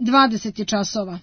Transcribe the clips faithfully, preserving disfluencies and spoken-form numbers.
dvadeset je časova.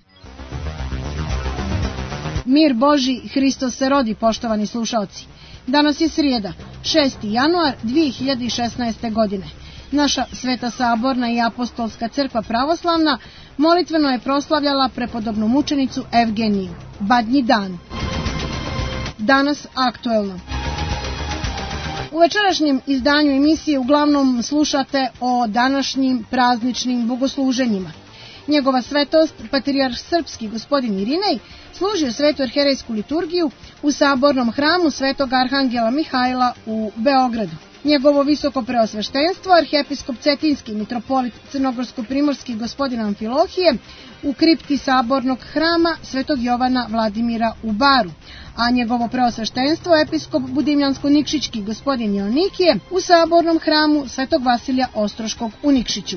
Mir Boži, Hristos se rodi, poštovani slušaoci. Danas je srijeda, šesti januar dvije hiljade šesnaeste. godine. Naša Sveta Saborna i Apostolska crkva pravoslavna molitveno je proslavljala prepodobnu mučenicu Evgeniju. Badnji dan. Danas aktuelno. U večerašnjem izdanju emisije uglavnom slušate o današnjim prazničnim bogosluženjima. Njegova svetost, patrijarh srpski gospodin Irinej, služio svetu arherejsku liturgiju u sabornom hramu Svetog Arhangela Mihajla u Beogradu. Njegovo visoko preosveštenstvo, arhijepiskop Cetinski mitropolit crnogorsko-primorski gospodin Amfilohije u kripti sabornog hrama Svetog Jovana Vladimira u Baru, a njegovo preosveštenstvo, episkop budimljansko-nikšićki gospodin Joannikije u sabornom hramu Svetog Vasilija Ostroškog u Nikšiću.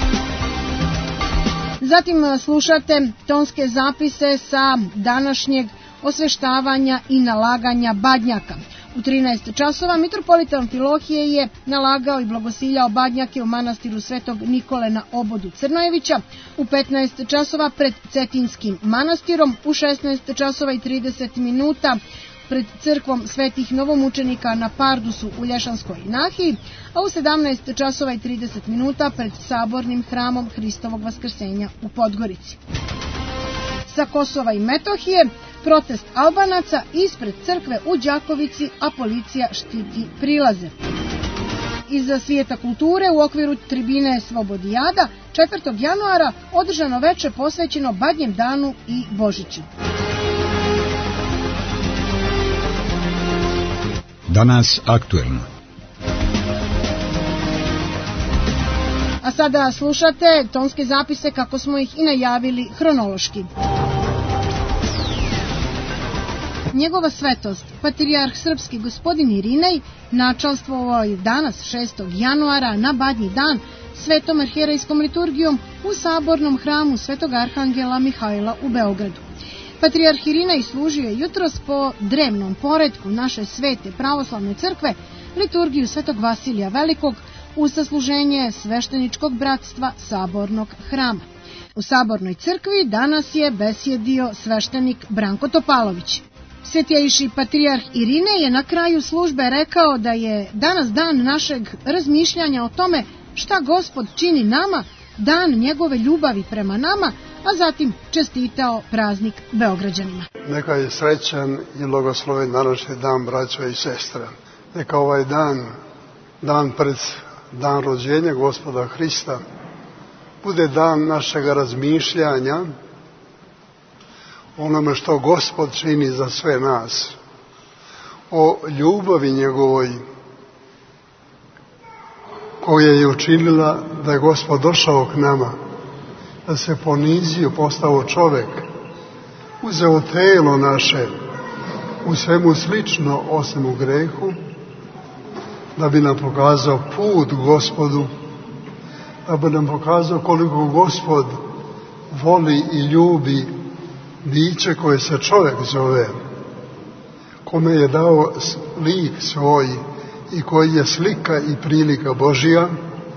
Zatim slušate tonske zapise sa današnjeg osveštavanja i nalaganja badnjaka. U trinaest časova mitropolit Amfilohije je nalagao i blagosiljao badnjake u manastiru Svetog Nikole na obodu Crnojevića, u petnaest časova pred Cetinskim manastirom, u šesnaest časova i trideset minuta pred crkvom svetih novomučenika na Pardusu u Lješanskoj Nahiji, a u sedamnaest časova i trideset minuta pred sabornim hramom Hristovog Vaskrsenja u Podgorici. Sa Kosova i Metohije protest Albanaca ispred crkve u Đakovici, a policija štiti prilaze. Iz svijeta kulture u okviru tribine Svobodijada četvrtog januara održano veče posvećeno Badnjem danu i Božiću. Danas aktuelno. A sada slušate tonske zapise kako smo ih i najavili hronološki. Njegova svetost, patrijarh srpski gospodin Irinej, načalstvovao je danas šestog januara na Badnji dan svetom arherejskom liturgijom u sabornom hramu Svetog Arhangela Mihajla u Beogradu. Patrijarh Irinej služio je jutros po drevnom poretku naše svete pravoslavne crkve liturgiju Svetog Vasilija Velikog u sasluženje svešteničkog bratstva sabornog hrama. U sabornoj crkvi danas je besjedio sveštenik Branko Topalović. Svetjejši patrijarh Irinej je na kraju službe rekao da je danas dan našeg razmišljanja o tome šta Gospod čini nama, dan njegove ljubavi prema nama, a zatim čestitao praznik Beograđanima. Neka je srećan i blagosloven današnji dan, braćo i sestre. Neka ovaj dan, dan pred dan rođenja Gospoda Hrista, bude dan našeg razmišljanja onome što Gospod čini za sve nas, o ljubavi njegovoj koja je učinila da je Gospod došao k nama, da se ponizio, postao čovjek, uzeo telo naše, u svemu slično osim u grehu, da bi nam pokazao put Gospodu, da bi nam pokazao koliko Gospod voli i ljubi biće koje se čovjek zove, kome je dao lik svoj i koji je slika i prilika Božija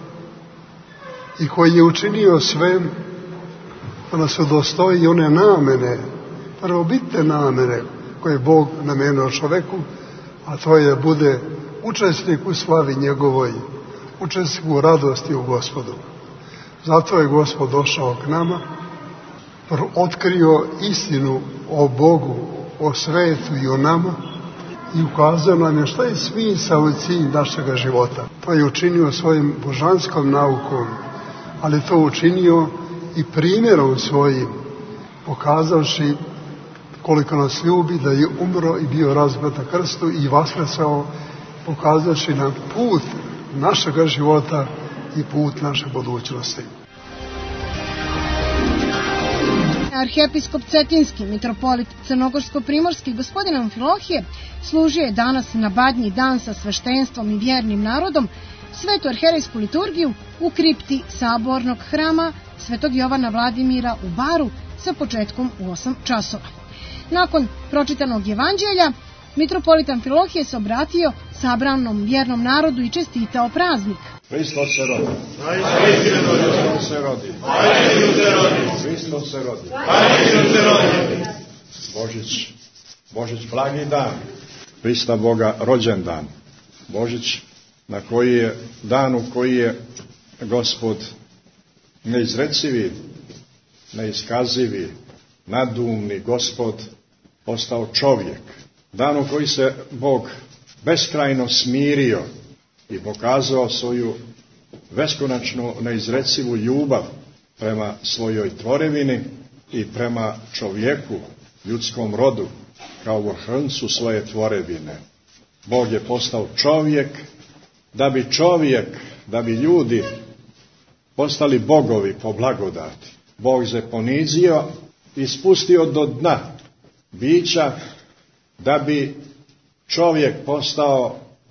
i koji je učinio sve da nas udostoji one namene, prvobitne namene koje je Bog namenio čovjeku, a to je bude učesnik u slavi njegovoj, učesnik u radosti u Gospodu. Zato je Gospod došao k nama, otkrio istinu o Bogu, o svetu i o nama i ukazao nam je šta je smisao i cilj našega života. To je učinio svojim božanskom naukom, ali to učinio i primjerom svojim, pokazavši koliko nas ljubi, da je umro i bio razapet na krstu i vaskrsao, pokazavši nam put našega života i put naše budućnosti. Arhijepiskop Cetinski mitropolit crnogorsko-primorski gospodin Amfilohije služio je danas na Badnji dan sa sveštenstvom i vjernim narodom svetu arherejsku liturgiju u kripti sabornog hrama Svetog Jovana Vladimira u Baru sa početkom u osam časova. Nakon pročitanog evanđelja, mitropolit Amfilohije se obratio sabranom vjernom narodu i čestitao praznik. Hristos se rodi. Hristos se rodi. Hristos Hristos se rodi. Hristos se rodi. Božić, Božić blagi dan, Hrista Boga rođendan. Božić na koji je dan u koji je Gospod neizrecivi, neiskazivi, nadumni Gospod postao čovjek. Dan u koji se Bog beskrajno smirio i pokazao svoju beskonačnu neizrecivu ljubav prema svojoj tvorevini i prema čovjeku, ljudskom rodu, kao vrhuncu svoje tvorevine. Bog je postao čovjek, da bi čovjek, da bi ljudi postali bogovi po blagodati. Bog se ponizio i spustio do dna bića, da bi čovjek postao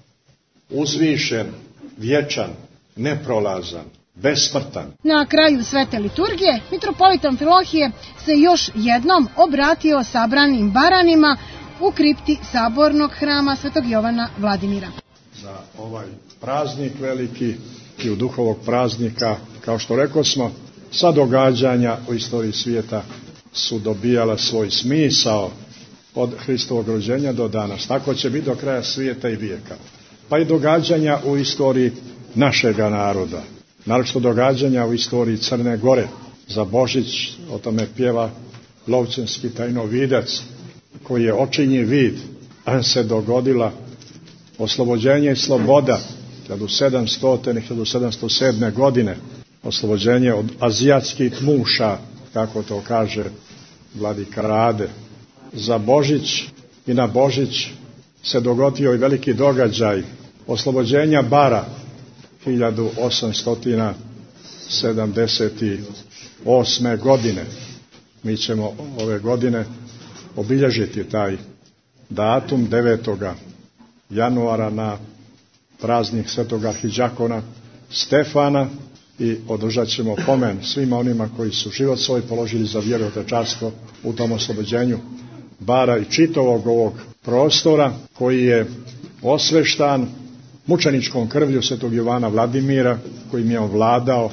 uzvišen, vječan, neprolazan, besmrtan. Na kraju svete liturgije mitropolit Amfilohije se još jednom obratio sabranim baranima u kripti sabornog hrama Svetog Jovana Vladimira. Za ovaj praznik veliki i u duh ovog praznika, kao što rekosmo, sva događanja u istoriji svijeta su dobijala svoj smisao od Hristovog rođenja do danas. Tako će biti do kraja svijeta i vijeka. Pa i događanja u istoriji našega naroda. Naročito događanja u istoriji Crne Gore. Za Božić o tome pjeva Lovćenski tajnovidac, koji je očinji vid, se dogodila oslobođenje i sloboda hiljadu sedamsto. i hiljadu sedamsto sedme. godine. Oslobođenje od azijatskih muša, kako to kaže vladika Rade. Za Božić i na Božić se dogodio i veliki događaj oslobođenja Bara hiljadu osamsto sedamdeset osme. godine. Mi ćemo ove godine obilježiti taj datum devetoga januara na praznik svetog arhidžakona Stefana i održat ćemo pomen svima onima koji su život svoj položili za vjeru i otečarstvo u tom oslobođenju Bara i čitavog ovog prostora koji je osveštan mučeničkom krvlju svetog Jovana Vladimira, kojim je on vladao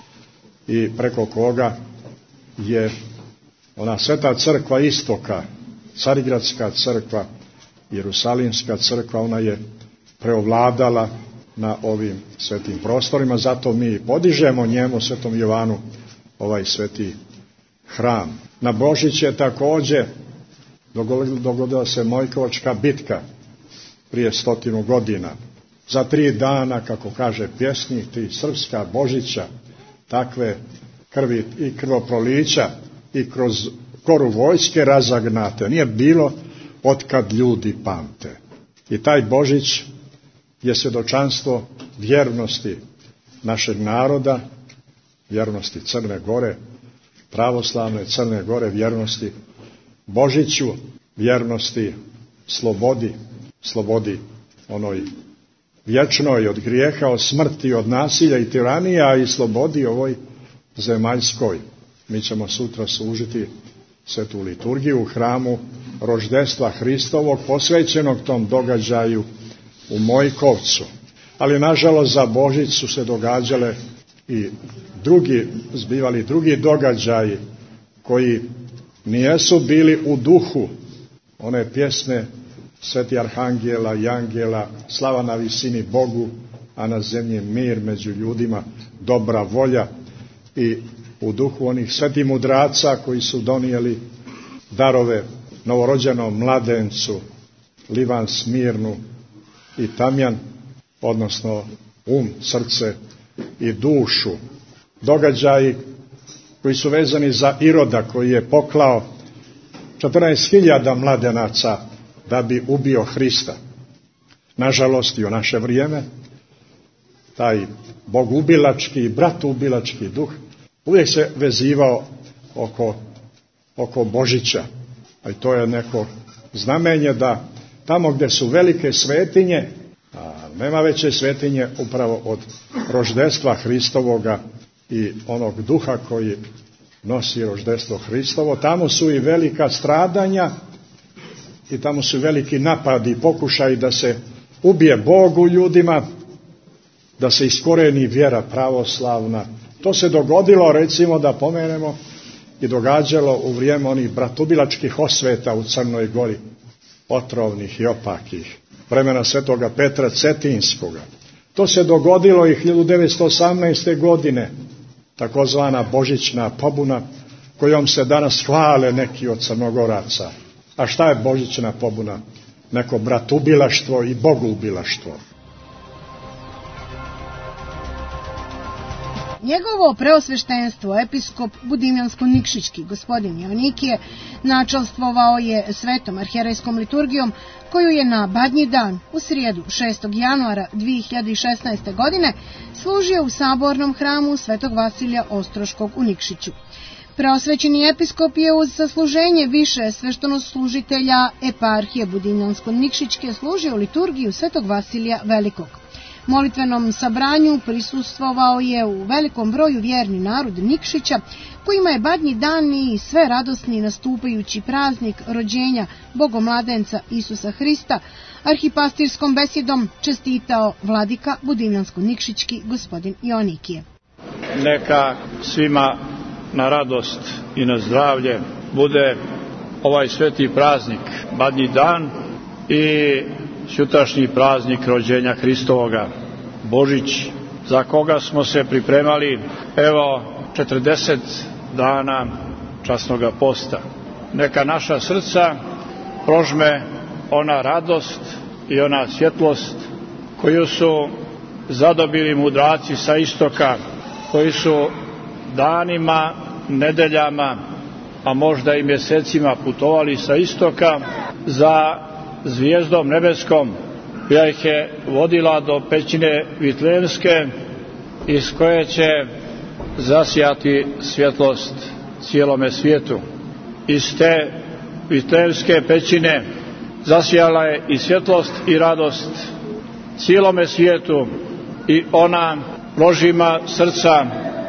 i preko koga je ona sveta crkva istoka, Carigradska crkva, Jerusalimska crkva, ona je preovladala na ovim svetim prostorima, zato mi podižemo njemu, svetom Jovanu, ovaj sveti hram. Na Božić je također dogodila se Mojkovačka bitka prije stotinu godina. Za tri dana, kako kaže pjesnik, tri srpska Božića, takve krvi i krvoprolića i kroz koru vojske razagnate. Nije bilo otkad ljudi pamte. I taj Božić je svjedočanstvo vjernosti našeg naroda, vjernosti Crne Gore, pravoslavne Crne Gore, vjernosti Božiću, vjernosti slobodi, slobodi onoj vječnoj od grijeha, od smrti, od nasilja i tiranija i slobodi ovoj zemaljskoj. Mi ćemo sutra služiti svetu liturgiju u hramu roždestva Hristovog, posvećenog tom događaju u Mojkovcu. Ali nažalost za Božić su se događale i drugi, zbivali drugi događaji koji nijesu bili u duhu one pjesme sveti arhangela i angela, slava na visini Bogu, a na zemlji mir među ljudima, dobra volja, i u duhu onih svetih mudraca koji su donijeli darove novorođenom mladencu, Livan Smirnu i Tamjan, odnosno um, srce i dušu. Događaji koji su vezani za Iroda, koji je poklao četrnaest hiljada mladenaca da bi ubio Hrista. Nažalost i u naše vrijeme taj bogubilački, bratubilački duh uvijek se vezivao oko, oko Božića. A i to je neko znamenje da tamo gdje su velike svetinje, a nema veće svetinje upravo od roždestva Hristovoga i onog duha koji nosi roždestvo Hristovo, tamo su i velika stradanja i tamo su veliki napadi i pokušaji da se ubije Bogu ljudima, da se iskoreni vjera pravoslavna. To se dogodilo, recimo da pomenemo, i događalo u vrijeme onih bratubilačkih osveta u Crnoj Gori, otrovnih i opakih, vremena svetoga Petra Cetinskoga. To se dogodilo i hiljadu devetsto osamnaeste. godine, takozvana Božićna pobuna, kojom se danas hvale neki od Crnogoraca. A šta je Božićna pobuna? Neko bratubilaštvo i bogubilaštvo. Njegovo preosveštenstvo, episkop Budimljansko-Nikšićki, gospodin Joanikije, načalstvovao je svetom arhijerejskom liturgijom, koju je na Badnji dan, u srijedu šestog januara dvije hiljade šesnaeste. godine, služio u sabornom hramu Svetog Vasilija Ostroškog u Nikšiću. Preosvećeni episkop je uz sasluženje više sveštenoslužitelja eparhije Budimljansko-Nikšićke služio liturgiju Svetog Vasilija Velikog. Molitvenom sabranju prisustvovao je u velikom broju vjerni narod Nikšića, kojima je Badnji dan i sve radosni nastupajući praznik rođenja Bogomladenca Isusa Hrista arhipastirskom besedom čestitao vladika Budimljansko-Nikšićki gospodin Joanikije. Neka svima na radost i na zdravlje bude ovaj sveti praznik Badnji dan i sutrašnji praznik rođenja Hristovoga, Božić, za koga smo se pripremali evo četrdeset dana časnoga posta. Neka naša srca prožme ona radost i ona svjetlost koju su zadobili mudraci sa istoka, koji su danima, nedeljama, a možda i mjesecima putovali sa istoka za zvijezdom nebeskom, koja ih je vodila do pećine Vitlejemske, iz koje će zasijati svjetlost cijelome svijetu. Iz te Vitlejemske pećine zasijala je i svjetlost i radost cijelome svijetu i ona prožima srca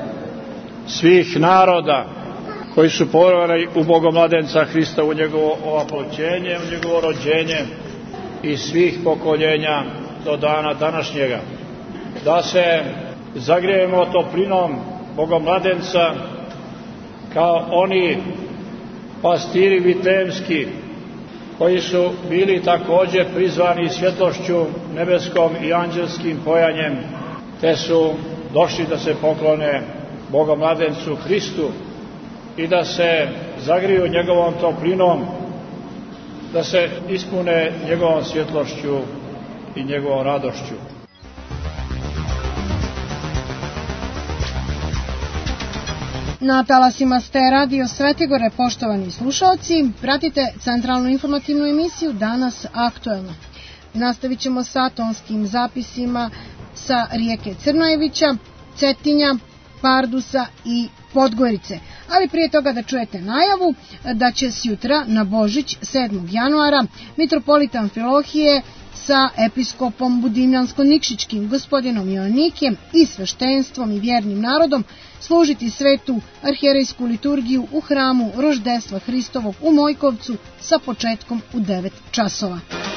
svih naroda koji su povjerovali u Bogomladenca Hrista, u njegovo ovaploćenje, u njegovo rođenje i svih pokoljenja do dana današnjega. Da se zagrijemo toplinom Bogomladenca kao oni pastiri vitlejemski koji su bili također prizvani svjetlošću nebeskom i anđelskim pojanjem, te su došli da se poklone Bogomladencu Hristu i da se zagriju njegovom toplinom, da se ispune njegovom svjetlošću i njegovom radošću. Na talasima ste Radio Svetigore, poštovani slušalci, pratite centralnu informativnu emisiju Danas aktuelno. Nastavit ćemo sa tonskim zapisima sa rijeke Crnojevića, Cetinja, Pardusa i Podgorice. Ali prije toga da čujete najavu da će sjutra na Božić sedmog januara mitropolit Amfilohije sa episkopom Budimljansko-Nikšićkim gospodinom Joanikijem i sveštenstvom i vjernim narodom služiti svetu arhijerejsku liturgiju u hramu Roždestva Hristovog u Mojkovcu sa početkom u devet časova.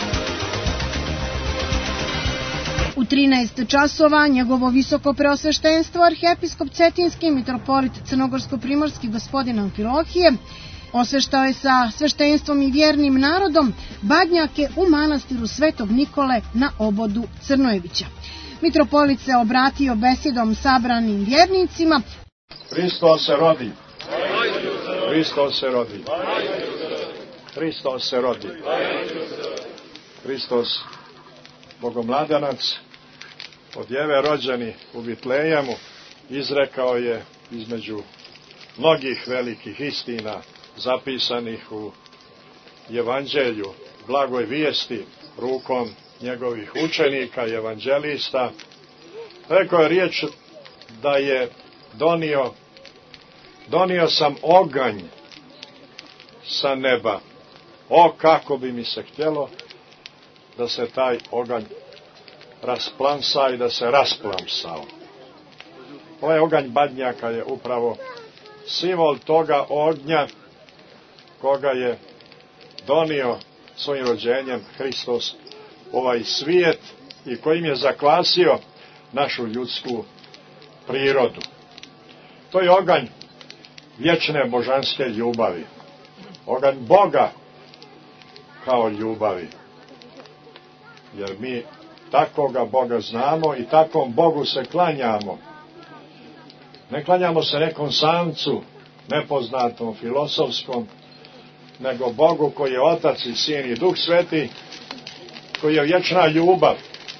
U trinaest časova njegovo visoko preosveštenstvo arhiepiskop Cetinski mitropolit Crnogorsko-primorski gospodin Amfilohije osveštao je sa sveštenstvom i vjernim narodom badnjake u manastiru Svetog Nikole na obodu Crnojevića. Mitropolit se obratio besedom sabranim vjernicima. Hristos se rodi. Hristos se rodi. Hristos se rodi. Hristos, Bogomladanac, od Jeve rođeni u Vitlejemu, izrekao je između mnogih velikih istina zapisanih u Evanđelju, blagoj vijesti, rukom njegovih učenika, evanđelista. Rekao je riječ da je donio, donio sam oganj sa neba. O, kako bi mi se htjelo da se taj oganj rasplamsa i da se rasplamsao. Ovaj oganj badnjaka je upravo simbol toga ognja koga je donio svojim rođenjem Hristos ovaj svijet i kojim je zakvasio našu ljudsku prirodu. To je oganj vječne božanske ljubavi, oganj Boga kao ljubavi, jer mi takoga Boga znamo i takvom Bogu se klanjamo. Ne klanjamo se nekom samcu, nepoznatom, filosofskom, nego Bogu koji je Otac i Sin i Duh Sveti, koji je vječna ljubav.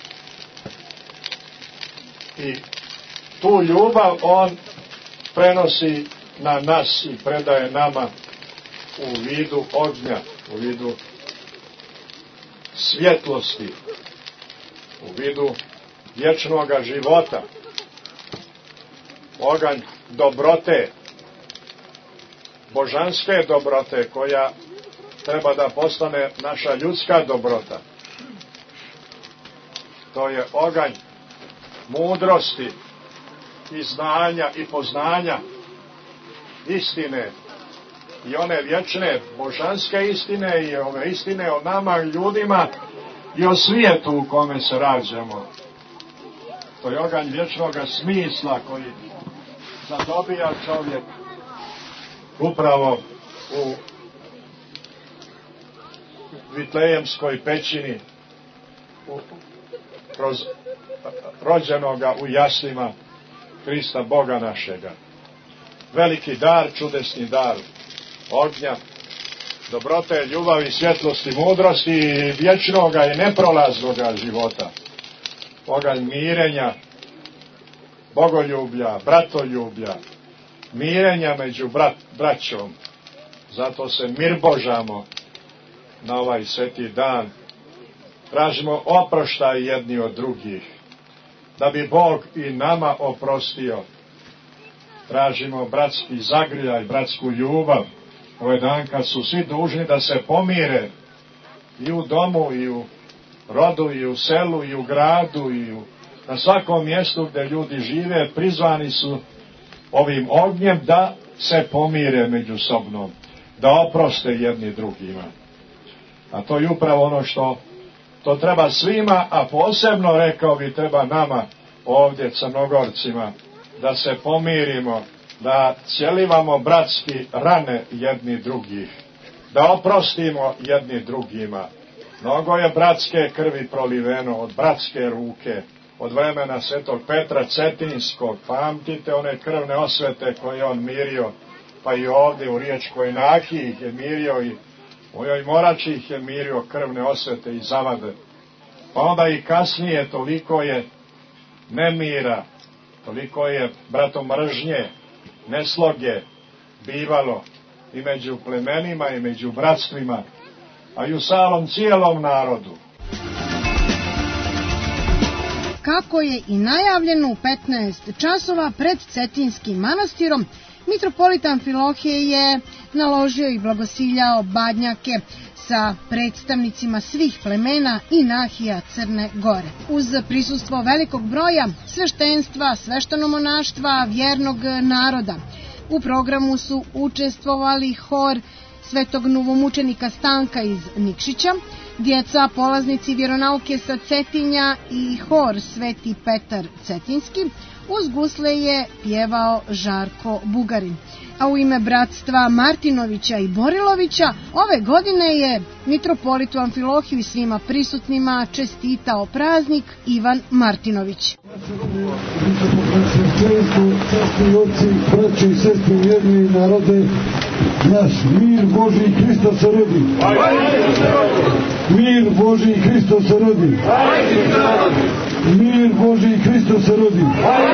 I tu ljubav on prenosi na nas i predaje nama u vidu ognja, u vidu svjetlosti, u vidu vječnoga života. Oganj dobrote, božanske dobrote, koja treba da postane naša ljudska dobrota. To je oganj mudrosti i znanja i poznanja istine, i one vječne božanske istine i ove istine o nama ljudima i o svijetu u kome se rađamo. To je oganj vječnoga smisla koji zadobija čovjek upravo u Vitlejemskoj pećini, u, kroz rođenoga u jaslima Hrista Boga našega. Veliki dar, čudesni dar ognja, dobrote, ljubavi, svjetlosti, mudrosti i vječnoga i neprolaznoga života. Oganj mirenja, bogoljublja, bratoljublja, mirenja među brat, braćom. Zato se mirbožamo na ovaj sveti dan. Tražimo oproštaj jedni od drugih, da bi Bog i nama oprostio. Tražimo bratski zagrijaj, bratsku ljubav. Ovaj dan kad su svi dužni da se pomire i u domu, i u rodu, i u selu, i u gradu, i u, na svakom mjestu gdje ljudi žive, prizvani su ovim ognjem da se pomire međusobno, da oproste jedni drugima. A to je upravo ono što to treba svima, a posebno, rekao bi, treba nama ovdje Crnogorcima, da se pomirimo, da cjelivamo bratski rane jedni drugih, da oprostimo jedni drugima. Mnogo je bratske krvi proliveno od bratske ruke, od vremena svetog Petra Cetinskog. Pamtite one krvne osvete koje on mirio, pa i ovdje u Riječkoj Naki ih je mirio, i u Joj Morači ih je mirio krvne osvete i zavade. Pa onda i kasnije toliko je nemira, toliko je bratomržnje, nesloge bivalo i među plemenima i među bratstvima, a i u samom cijelom narodu. Kako je i najavljeno u petnaest časova pred Cetinskim manastirom, mitropolit Amfilohije je naložio i blagosiljao badnjake sa predstavnicima svih plemena i nahija Crne Gore. Uz prisustvo velikog broja sveštenstva, sveštenomonaštva, vjernog naroda. U programu su učestvovali hor svetog novomučenika Stanka iz Nikšića, djeca polaznici vjeronauke sa Cetinja i hor Sveti Petar Cetinski. Uz gusle je pjevao Žarko Bugarin. A u ime bratstva Martinovića i Borilovića ove godine je mitropolitu Amfilohiju i svima prisutnima čestitao praznik Ivan Martinović. Braći i sestri, vjerni narode, naš mir Božji Hristos se rodi. Mir Božji Hristos se rodi. Mir Božji Hristos se rodi.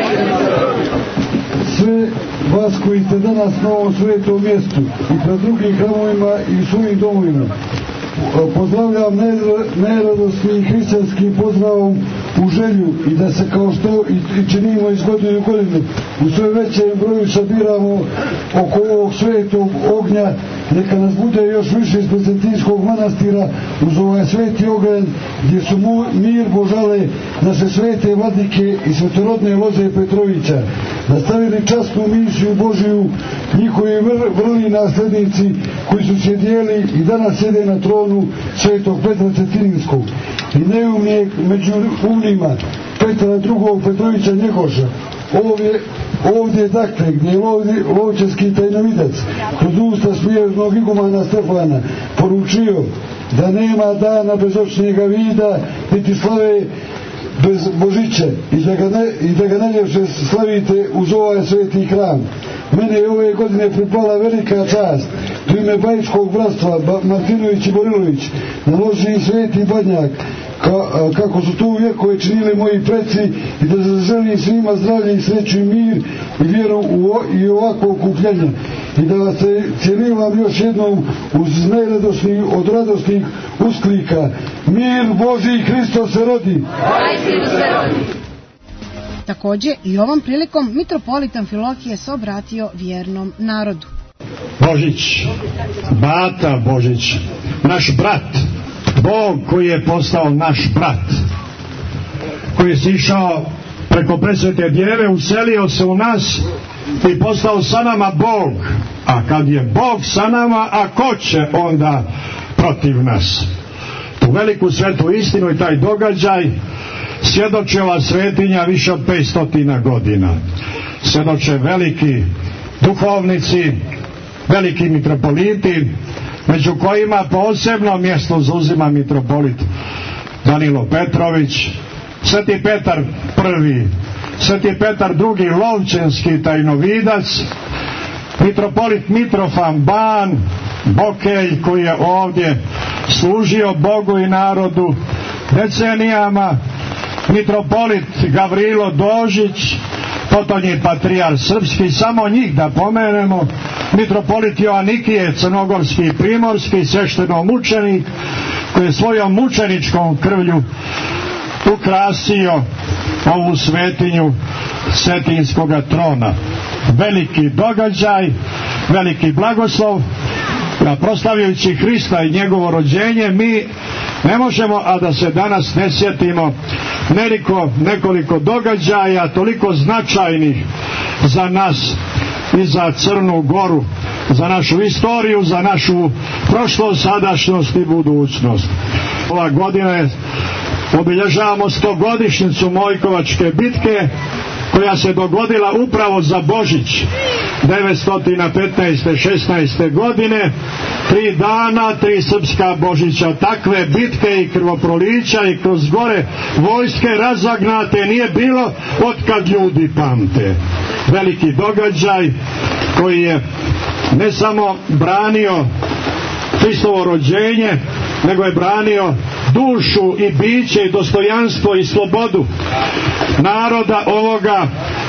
Sve vas koji ste danas na ovom svetom mjestu i pred drugim hramovima i svojim domovima, pozdravljam najradosnijim hrišćanskim pozdravom u želju i da se, kao što i činimo iz godine u godinu, u sve većem broju sabiramo oko ovog svetog ognja. Neka nas bude još više iz Cetinskog manastira uz ovaj sveti oganj, gdje su mu, mir Božale naše svete vladike i svetorodne loze Petrovića nastavili časnu misiju Božiju, njihovi vr, vrli naslednici koji su sjedijeli i danas sjede na tronu svetog Petra Cetinskog i neumnijeg među umnima Petra drugog Petrovića Njegoša, Ovdje, ovdje dakle, gdje je lovni, lovčarski tajnovidac kroz usta smjernog igumana Stefana poručio da nema dana bez očnjega vida, niti slave bez Božića i da ga, ne, i da ga najljepše slavite uz ovaj sveti hram. Mene je ove godine pripala velika čast u ime Bajičkog bratstva Martinović i Borilović naloži sveti Badnjak ka, kako su to vjekove činili moji preci i da zaželim svima zdravlje i sreću i mir i vjeru u, i ovakvo okupljenje i da vas cijenim još jednom uz najradosnijih od radosnih usklika. Mir Božji, Hristos se rodi! Također i ovom prilikom mitropolit Amfilohije se obratio vjernom narodu. Božić, Bata Božić, naš brat, Bog koji je postao naš brat, koji je sišao preko presvete djeve, uselio se u nas i postao sa nama Bog. A kad je Bog sa nama, a ko će onda protiv nas? Tu veliku svetu istinu i taj događaj svjedoče ova svetinja više od petstotina godina. Svjedoče veliki duhovnici, veliki mitropoliti, među kojima posebno mjesto zauzima mitropolit Danilo Petrović, Sveti Petar prvi, Sveti Petar drugi lovčanski tajnovidac, mitropolit Mitrofan Ban, Bokelj koji je ovdje služio Bogu i narodu decenijama, mitropolit Gavrilo Dožić, potonji patrijar srpski, samo njih da pomenemo, mitropolit Joanikije crnogorski i primorski, svešteno mučenik koji je svojom mučeničkom krvlju ukrasio ovu svetinju svetinskoga trona. Veliki događaj, veliki blagoslov, proslavljajući Hrista i njegovo rođenje. Mi ne možemo a da se danas ne sjetimo nekoliko, nekoliko događaja toliko značajnih za nas i za Crnu Goru, za našu istoriju, za našu prošlost, sadašnjost i budućnost. Ova godina je obilježavamo stogodišnjicu Mojkovačke bitke koja se dogodila upravo za Božić devetsto petnaeste šesnaeste godine. Tri dana, tri srpska Božića, takve bitke i krvoprolića i kroz gore vojske razagnate nije bilo otkad ljudi pamte. Veliki događaj koji je ne samo branio Hristovo rođenje, nego je branio dušu i biće i dostojanstvo i slobodu naroda ovoga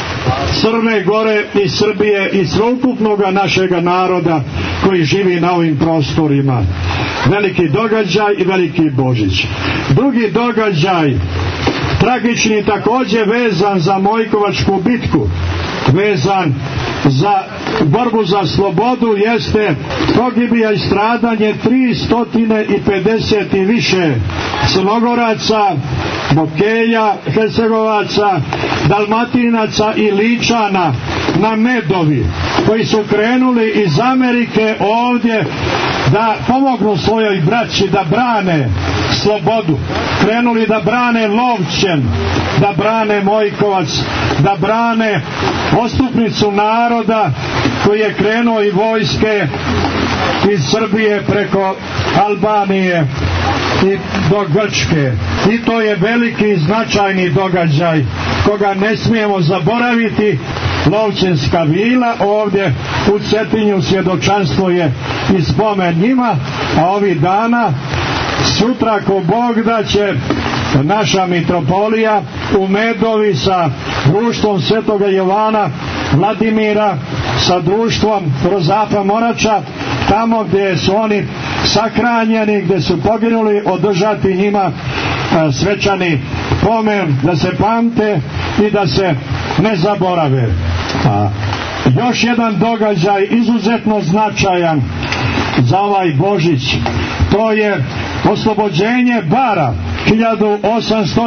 Crne Gore i Srbije i sveukupnoga našega naroda koji živi na ovim prostorima. Veliki događaj i veliki Božić. Drugi događaj, tragični, također vezan za Mojkovačku bitku, vezan za borbu za slobodu, jeste pogibija i stradanje tristo pedeset i više Crnogoraca, Bokelja, Hercegovaca, Dalmatinaca i Ličana na Medovi, koji su krenuli iz Amerike ovdje da pomognu svojoj braći da brane slobodu, krenuli da brane Lovćen, da brane Mojkovac, da brane ostupnicu naroda koji je krenuo i vojske iz Srbije preko Albanije i do Grčke. I to je veliki i značajni događaj koga ne smijemo zaboraviti. Lovćenska vila ovdje u Cetinju svjedočanstvo je i spomen njima, a ovih dana sutra ko Bog da će naša mitropolija u Medovi sa društvom Svetoga Jovana Vladimira, sa društvom Rozapa Morača, tamo gdje su oni sakranjeni, gdje su poginuli, održati njima svečani pomen, da se pamte i da se ne zaborave. A još jedan događaj izuzetno značajan za ovaj Božić, to je oslobođenje Bara hiljadu osamsto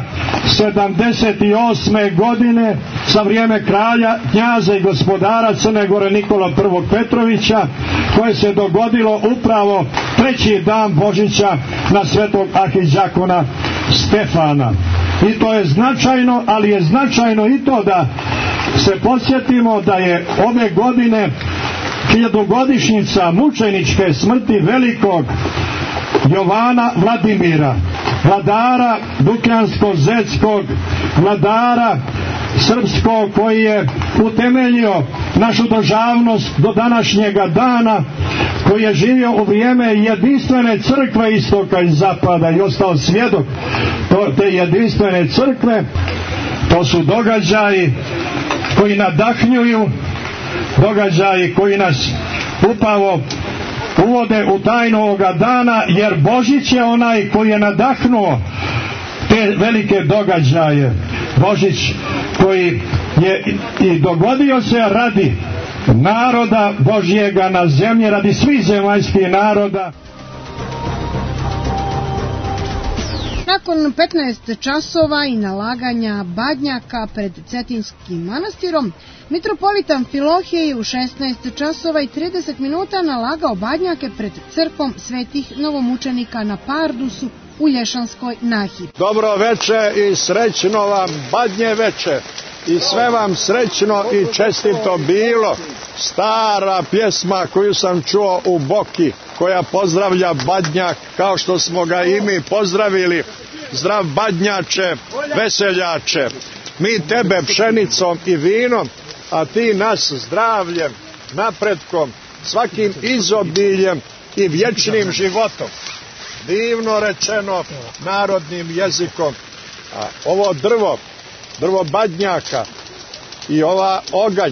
sedamdeset osme godine za vrijeme kralja, knjaza i gospodara Crne Gore Nikola prvog Petrovića, koje se dogodilo upravo treći dan Božića na svetog arhidjakona Stefana. I to je značajno, ali je značajno i to da se podsjetimo da je ove godine hiljadugodišnjica mučeničke smrti velikog Jovana Vladimira, vladara Dukljansko-Zetskog, vladara srpskog koji je utemeljio našu državnost do današnjega dana, koji je živio u vrijeme jedinstvene crkve istoka i zapada i ostao svjedok te jedinstvene crkve. To su događaji koji nadahnjuju, događaji koji nas upravo uvode u tajnu ovoga dana, jer Božić je onaj koji je nadahnuo te velike događaje. Božić koji je i dogodio se radi naroda Božjega na zemlji, radi svih zemaljskih naroda. Nakon petnaest časova i nalaganja badnjaka pred Cetinskim manastirom, mitropolita Amfilohije je u šesnaest časova i trideset minuta nalagao badnjake pred crkvom svetih novomučenika na Pardusu u Lješanskoj nahi. Dobro veče i srećno vam badnje veče i sve vam srećno i čestito bilo. Stara pjesma koju sam čuo u Boki, koja pozdravlja badnjak kao što smo ga i mi pozdravili. Zdrav badnjače, veseljače, mi tebe pšenicom i vinom, a ti nas zdravljem, napretkom, svakim izobiljem i vječnim životom. Divno rečeno narodnim jezikom. A ovo drvo, drvo badnjaka i ova oganj,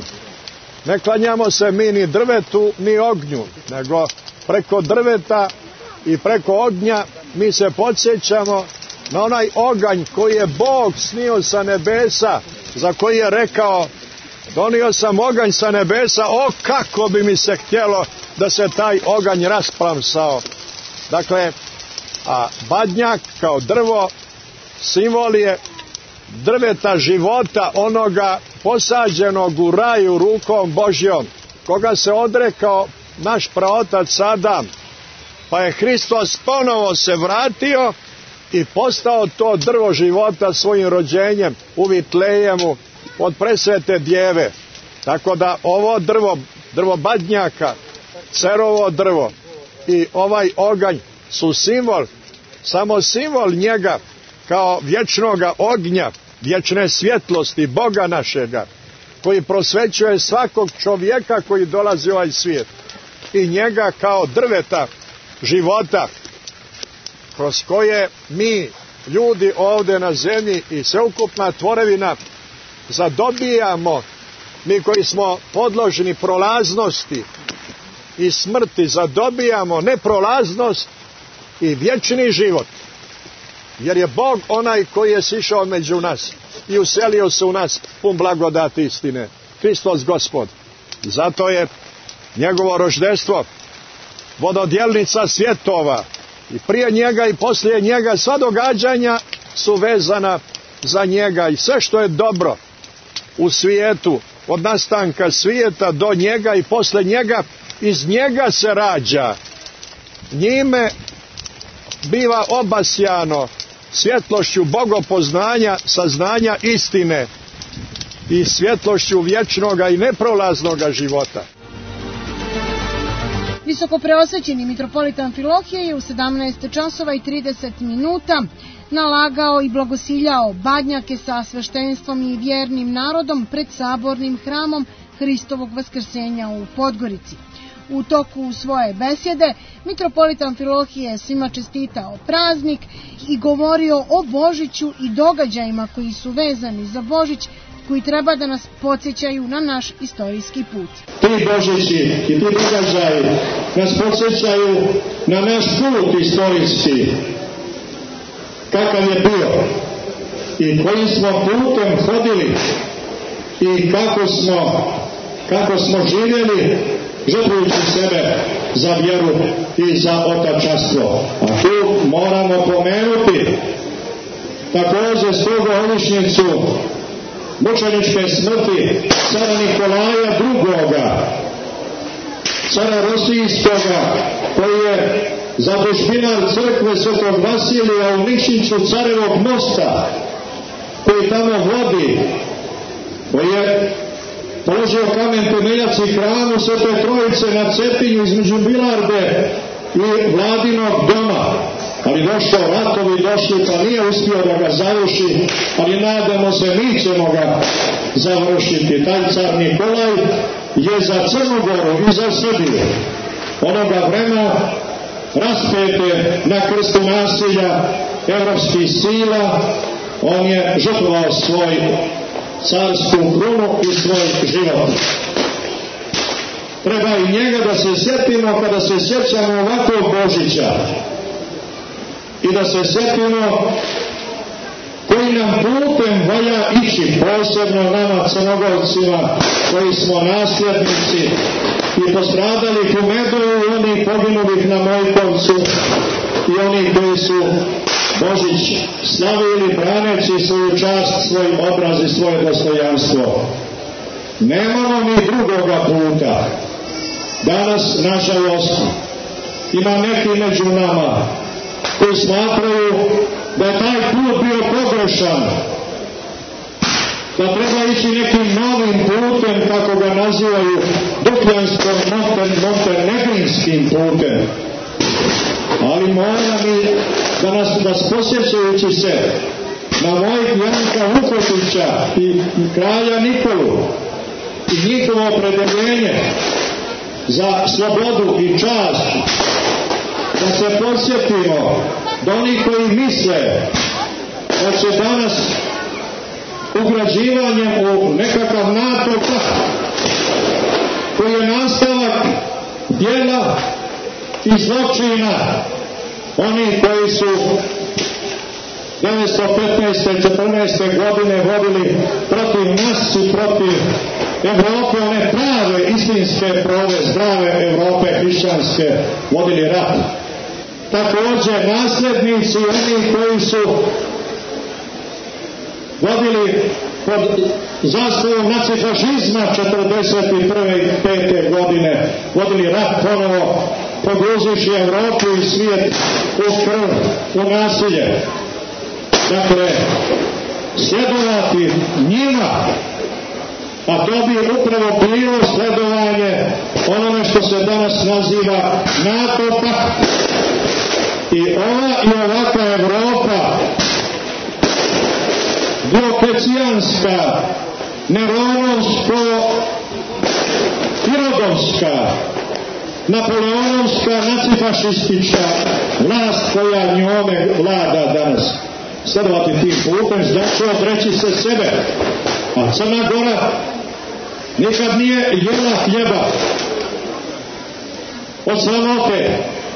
ne klanjamo se mi ni drvetu ni ognju, nego preko drveta i preko ognja mi se podsjećamo na onaj oganj koji je Bog snio sa nebesa, za koji je rekao: donio sam oganj sa nebesa, o kako bi mi se htjelo da se taj oganj rasplamsao. Dakle, a badnjak kao drvo simbol je drveta života, onoga posađenog u raju rukom Božjom, koga se odrekao naš praotac Adam, pa je Hristos ponovo se vratio i postao to drvo života svojim rođenjem u Vitlejemu od presvete djeve. Tako da ovo drvo, drvo badnjaka, cerovo drvo i ovaj oganj su simbol, samo simbol njega kao vječnoga ognja, vječne svjetlosti Boga našega, koji prosvećuje svakog čovjeka koji dolazi u ovaj svijet, i njega kao drveta života kroz koje mi, ljudi ovdje na zemlji i sveukupna tvorevina, zadobijamo, mi koji smo podložni prolaznosti i smrti, zadobijamo neprolaznost i vječni život. Jer je Bog onaj koji je sišao među nas i uselio se u nas pun blagodati istine. Hristos Gospod. Zato je njegovo roždestvo vododjelnica svjetova. I prije njega i poslije njega sva događanja su vezana za njega. I sve što je dobro u svijetu, od nastanka svijeta do njega i poslije njega, iz njega se rađa. Njime biva obasjano svjetlošću bogopoznanja, saznanja istine i svjetlošću vječnoga i neprolaznoga života. Visokopreosvećeni mitropolita Amfilohije je u sedamnaest časova i trideset minuta nalagao i blagosiljao badnjake sa sveštenstvom i vjernim narodom pred sabornim hramom Hristovog vaskrsenja u Podgorici. U toku svoje besjede mitropolita Amfilohije je svima čestitao praznik i govorio o Božiću i događajima koji su vezani za Božić, koji treba da nas podsjećaju na naš istorijski put. Ti Božići i ti događaji nas podsjećaju na naš put istorijski, kakav je bio i kojim smo putem hodili i kako smo, kako smo živjeli, žrtvujući sebe za vjeru i za otačanstvo. A tu moramo pomenuti također stogogodišnjicu mučeničke smrti cara Nikolaja drugoga, cara Rosijskoga, koji je zadužbinar crkve Svetog Vasilija u Nikšiću Carevog mosta, koji tamo vodi, koji je položio kamen temeljac i hramu Svete Trojice na Cetinju između Bilarde i Vladinog doma. Ali došao ratovi, došli, pa nije uspio da ga završi, ali nadamo se, mi ćemo ga završiti. Taj car Nikolaj je za Crnu Goru i za Srbiju onoga vremena raspete na krstu nasilja evropskih sila. On je žrtvovao svoj carsku krunu i svoj život. Treba i njega da se sjetimo kada se sjećamo ovakvog Božića i da se sjetimo koji nam putem valja ići, posebno nama Crnogorcima koji smo nasljednici i postradali u Medoju i oni poginulih na Mojkovcu i oni koji su Božić slavili braneći svoju čast, svoj obraz i svoje dostojanstvo. Nemamo ni drugoga puta. Danas, nažalost, ima neki među nama koji smatraju da je taj put bio pogrešan, da treba ići nekim novim putem, kako ga nazivaju, dukljanskom, montenegrinskim putem. Ali mora mi da nas, nas posjećajući se na mojih Janka Vukotića i kralja Nikolu i njihovo opredeljenje za slobodu i čast, da se podsjetimo da oni koji misle da će danas ugrađivanjem u nekakav NATO pakt koji je nastavak djela i zločina oni koji su devetsto petnaeste četrnaeste godine vodili protiv nas i protiv Evrope, one prave, istinske, prave, zdrave Evrope, hrišćanske, vodili rat. Također nasljednici oni koji su vodili pod zastavom nacifašizma četrdeset prve i pete godine, vodili rat ponovo, pogruzujući Evropu i svijet u krv, u nasilje. Dakle, sledovati njima, a to bi upravo bilo sledovanje onome što se danas naziva NATO pakt. I ova i ovakva Evropa, dioklecijanska, neronovsko, irodovska, napoleonovska, nacifašistička vlast koja njome vlada danas, sledovati tim putem, znači odreći se sebe. A Crna Gora nikad nije jela hljeba od sramote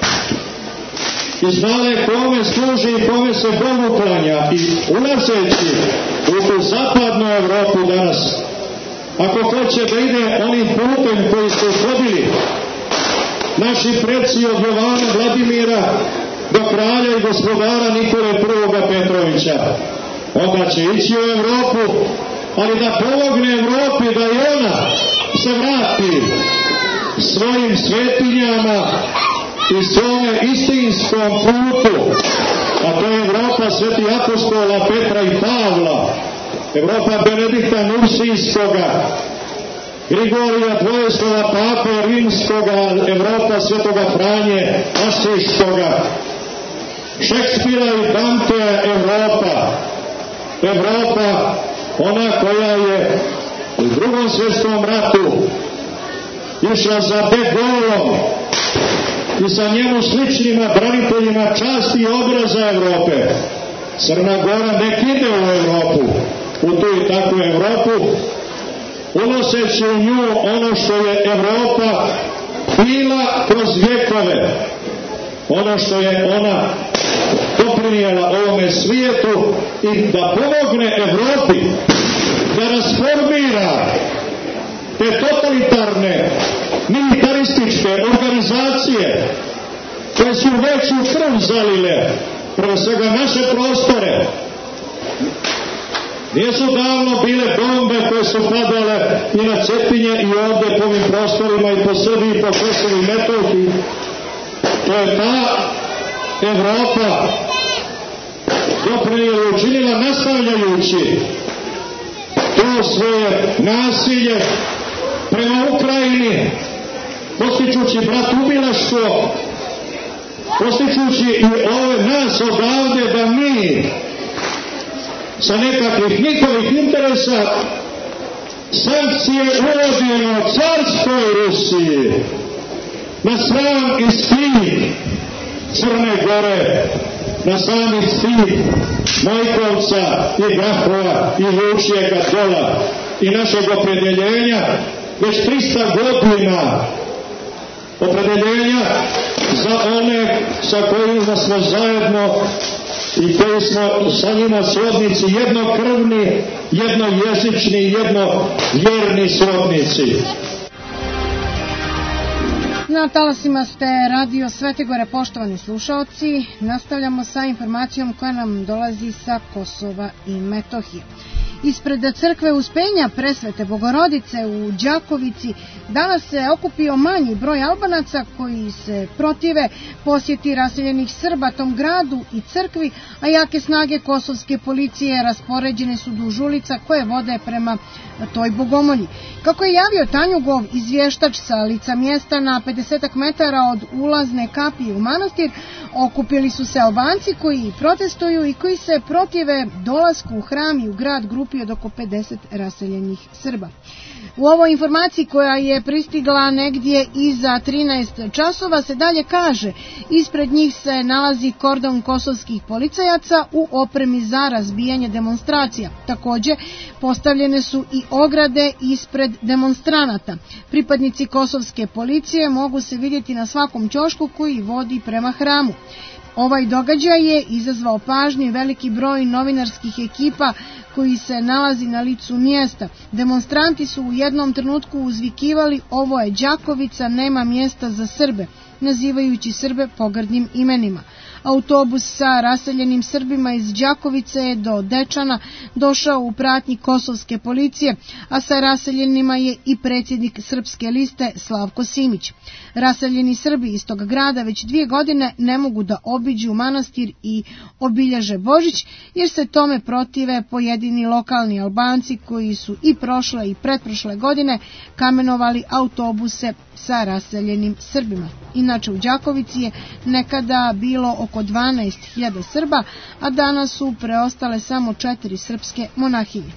i znala je kome služi i kome se Bogu klanja. I ulazeći u tu zapadnu Evropu danas, ako hoće da ide onim putem koji su hodili naši preci od Jovana Vladimira do kralja i gospodara Nikole prvoga Petrovića, onda će ići u Evropu, ali da pomogne Evropi da i ona se vrati svojim svetinjama i svome istinskom putu, a to je Evropa sveti apostola Petra i Pavla, Evropa Benedikta Nursijskoga, Grigorija Dvojeslava Pape Rimskoga, Evropa svetoga Franje Asiškoga, Šekspira i Dantea Evropa, Evropa ona koja je u drugom svjetskom ratu išla za De Gaulom i sa njemu sličnima braniteljima časti i obraza Evrope. Crna Gora nek ide u Evropu, u tu i takvu Evropu, unoseći u nju ono što je Evropa bila kroz vjekove, ono što je ona doprinijela ovome svijetu i da pomogne Evropi da rasformira te totalitarne militarističke organizacije koje su već u krv zalile prvo svega naše prostore. Nisu davno bile bombe koje su padale i na Cetinje i ovdje po ovim prostorima i po Srbiji i po Kosovu i Metohiji. To je ta Evropa doprinijela i učinila nastavljajući to svoje nasilje prema Ukrajini, postičući bratoubilaštvo, postičući i ove nas odavde da mi sa nekakvih njihovih interesa sankcije uvodimo carskoj Rusiji na sram i stid Crne Gore, na sami stid Majkovca i Grahova i Vučijega Dola i našeg opredjeljenja već trista godina, opredjeljenja za one sa kojima smo zajedno i koji smo sa njima srodnici, jednokrvni, jednojezični, jednovjerni srodnici. Na talasima ste radio Svete Gore, poštovani slušaoci. Nastavljamo sa informacijom koja nam dolazi sa Kosova i Metohije. Ispred crkve Uspenja Presvete Bogorodice u Đakovici danas se okupio manji broj Albanaca koji se protive posjeti raseljenih Srba tom gradu i crkvi, a jake snage kosovske policije raspoređene su duž ulica koje vode prema toj bogomolji. Kako je javio Tanjugov izvještač sa lica mjesta na pedeset metara od ulazne kapije u manastir, okupili su se Albanci koji protestuju i koji se protive dolasku u hram i u grad grupi od oko pedeset raseljenih Srba. U ovoj informaciji koja je pristigla negdje iza trinaest časova se dalje kaže: ispred njih se nalazi kordon kosovskih policajaca u opremi za razbijanje demonstracija. Također postavljene su i ograde ispred demonstranata. Pripadnici kosovske policije mogu se vidjeti na svakom ćošku koji vodi prema hramu. Ovaj događaj je izazvao pažnju i veliki broj novinarskih ekipa koji se nalazi na licu mjesta. Demonstranti su u jednom trenutku uzvikivali: ovo je Đakovica, nema mjesta za Srbe, nazivajući Srbe pogrdnim imenima. Autobus sa raseljenim Srbima iz Đakovice je do Dečana došao u pratnji kosovske policije, a sa raseljenima je i predsjednik Srpske liste Slavko Simić. Raseljeni Srbi iz tog grada već dvije godine ne mogu da obiđu manastir i obilježe Božić, jer se tome protive pojedini lokalni Albanci koji su i prošle i pretprošle godine kamenovali autobuse sa raseljenim Srbima. Inače, u Đakovici je nekada bilo oko dvanaest hiljada Srba, a danas su preostale samo četiri srpske monahinje.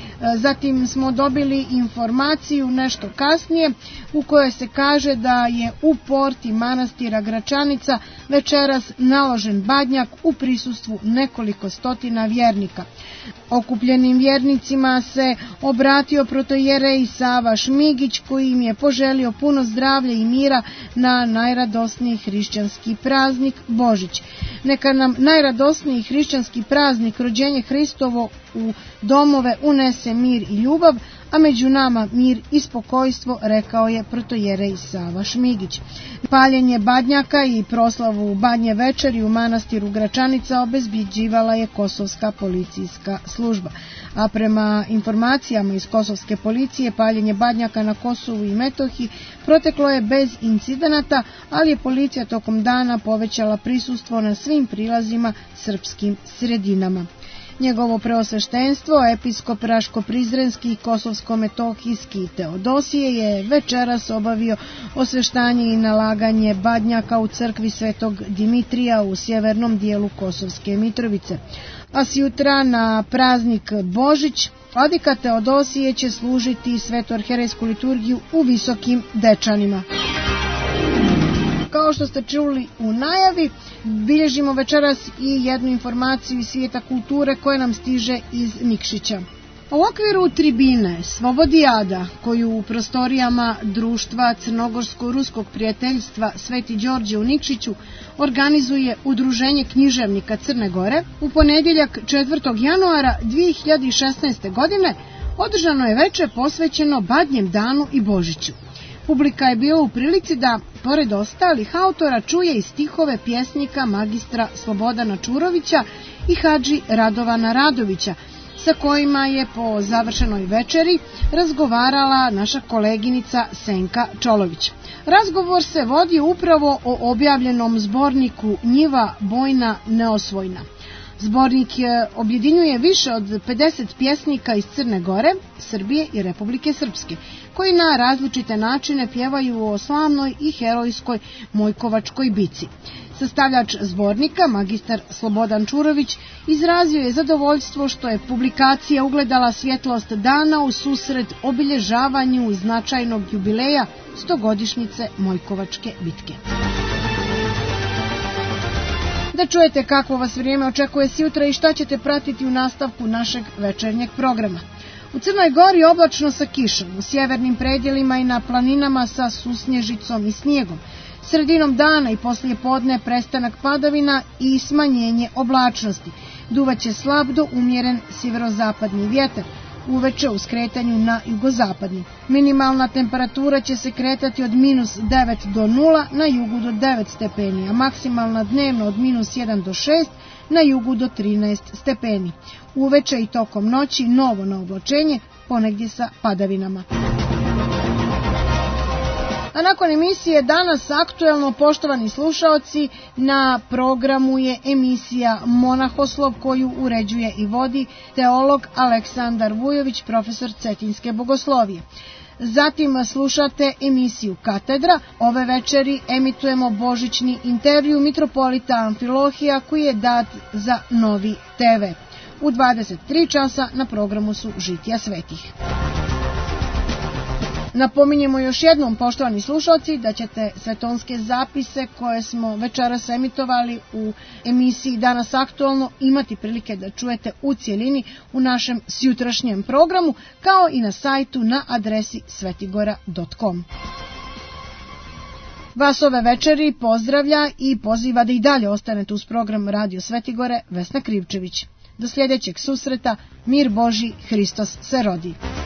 Zatim smo dobili informaciju nešto kasnije u kojoj se kaže da je u porti manastira Gračanica večeras naložen badnjak u prisustvu nekoliko stotina vjernika. Okupljenim vjernicima se obratio protojerej Sava Šmigić koji im je poželio puno zdravlja i mira na najradosniji hrišćanski praznik Božić. Neka nam najradosniji hrišćanski praznik rođenje Hristovo u domove unese mir i ljubav, a među nama mir i spokojstvo, rekao je protojerej Sava Šmigić. Paljenje badnjaka i proslavu badnje večeri u manastiru Gračanica obezbeđivala je kosovska policijska služba. A prema informacijama iz kosovske policije, paljenje badnjaka na Kosovu i Metohiji proteklo je bez incidenata, ali je policija tokom dana povećala prisustvo na svim prilazima srpskim sredinama. Njegovo preosveštenstvo, episkop Raško-Prizrenski i Kosovsko-Metohijski Teodosije je večeras obavio osveštanje i nalaganje badnjaka u crkvi Svetog Dimitrija u sjevernom dijelu Kosovske Mitrovice. A sjutra na praznik Božić vladika Teodosije će služiti svetoarherejsku liturgiju u Visokim Dečanima. Kao što ste čuli u najavi, bilježimo večeras i jednu informaciju iz svijeta kulture koja nam stiže iz Nikšića. U okviru tribine Svobodijada, koju u prostorijama društva Crnogorsko-Ruskog prijateljstva Sveti Đorđe u Nikšiću organizuje Udruženje književnika Crne Gore, u ponedjeljak četvrtog januara dvije hiljade šesnaeste. godine održano je veče posvećeno Badnjem danu i Božiću. Publika je bila u prilici da, pored ostalih autora, čuje i stihove pjesnika magistra Slobodana Čurovića i hadži Radovana Radovića, sa kojima je po završenoj večeri razgovarala naša koleginica Senka Čolović. Razgovor se vodi upravo o objavljenom zborniku Njiva bojna neosvojna. Zbornik objedinjuje više od pedeset pjesnika iz Crne Gore, Srbije i Republike Srpske, koji na različite načine pjevaju o slavnoj i herojskoj Mojkovačkoj bici. Sastavljač zbornika, magistar Slobodan Čurović, izrazio je zadovoljstvo što je publikacija ugledala svjetlost dana u susret obilježavanju značajnog jubileja stogodišnjice Mojkovačke bitke. Da čujete kakvo vas vrijeme očekuje sutra i šta ćete pratiti u nastavku našeg večernjeg programa. U Crnoj Gori oblačno sa kišom, u sjevernim predjelima i na planinama sa susnježicom i snijegom. Sredinom dana i poslije podne prestanak padavina i smanjenje oblačnosti. Duvaće slab do umjeren sjeverozapadni vjetar, uveče u skretanju na jugozapadni. Minimalna temperatura će se kretati od minus devet do nula, na jugu do devet stepeni, a maksimalna dnevno od minus jedan do šest, na jugu do trinaest stepeni. Uveče i tokom noći novo na oblačenje, ponegdje sa padavinama. A nakon emisije Danas aktuelno, poštovani slušaoci, na programu je emisija Monahoslov koju uređuje i vodi teolog Aleksandar Vujović, profesor Cetinske bogoslovije. Zatim slušate emisiju Katedra. Ove večeri emitujemo božićni intervju mitropolita Amfilohija koji je dat za Novi te ve. U dvadeset tri časa na programu su Žitija svetih. Napominjemo još jednom, poštovani slušalci, da ćete sve tonske zapise koje smo večeras emitovali u emisiji Danas aktualno imati prilike da čujete u cijelini u našem sjutrašnjem programu, kao i na sajtu na adresi svetigora dot com. Vas ove večeri pozdravlja i poziva da i dalje ostanete uz program Radio Svetigore Vesna Krivčević. Do sljedećeg susreta, mir Božji, Hristos se rodi.